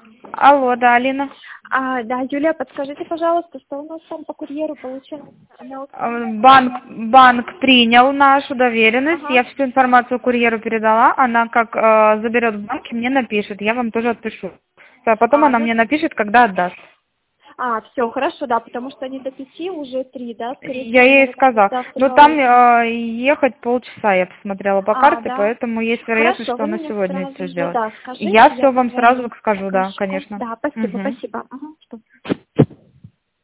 Алло, да, Алина. Да, Юлия, подскажите, пожалуйста, что у нас там по курьеру получилось? Банк принял нашу доверенность, Ага. я всю информацию курьеру передала, она как заберет в банке, мне напишет, я вам тоже отпишу. А потом она Ну, мне напишет, когда отдаст. все, хорошо, да, потому что они до 5, уже 3, да, скорее Я всего, ей наверное, сказала. Но завтра там утром. ехать полчаса, я посмотрела по карте, Да. поэтому есть вероятность, Хорошо, что вы она мне сегодня сразу все же, сделает. да, Я скажите, я все вам сразу позвоню. скажу, да, Хорошо. конечно. Да, спасибо, Угу. спасибо. Ага, что?